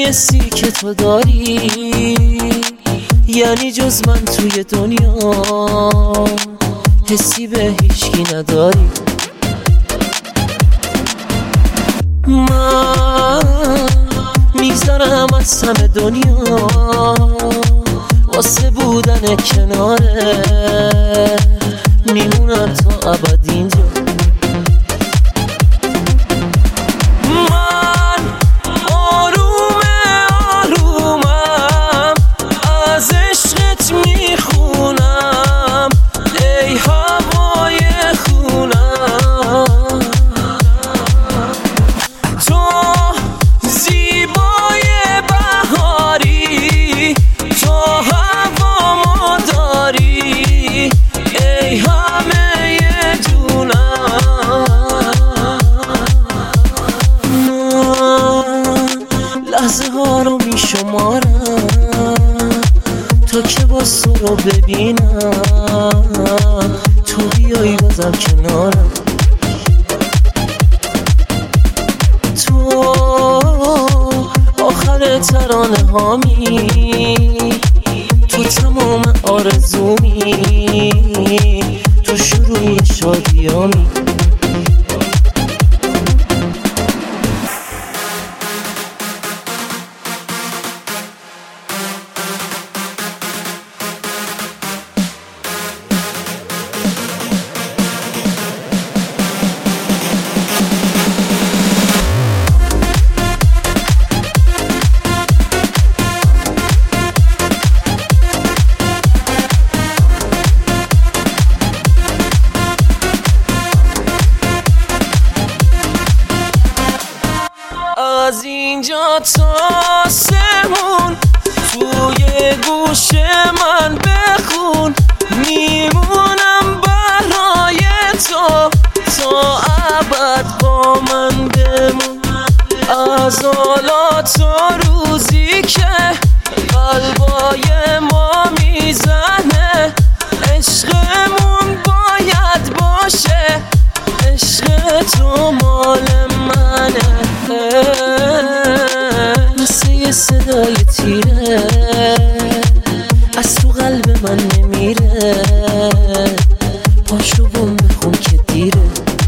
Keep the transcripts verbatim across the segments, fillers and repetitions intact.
حسی که تو داری یعنی جز من توی دنیا حسی به هیچکی نداری. من میگذرم از همه دنیا واسه بودن کناره، میمونم تا ابد اینجا. من آرومه آرومم از عشقت میخونم ای هوای خونم، تو زیبای بهاری تو هوامو داری ای همه جونم. من لحظه ها رو میشمارم تا که باز تو رو ببینم، تو بیایی بازم کنارم. تو آخر ترانه هامی، تو تمام آرزومی، تو شروع شادیامی. از اینجا تا آسمون توی گوش من بخون، میمونم برای تو تا ابد با من بمون. از حالا تا روزی که قلبای ما میزنه عشقمون باید باشه، عشق تو مال منه. مثل یه صدای تیره از تو قلب من نمیره، پاشو بوم بخون که دیره.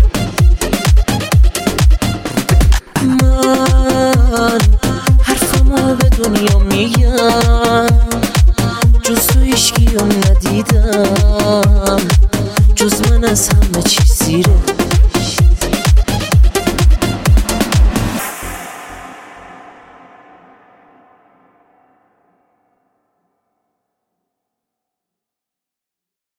من حرفمو به دنیا میگم جز تو هیچکیو ندیدم، جز من از همه چیز زیره.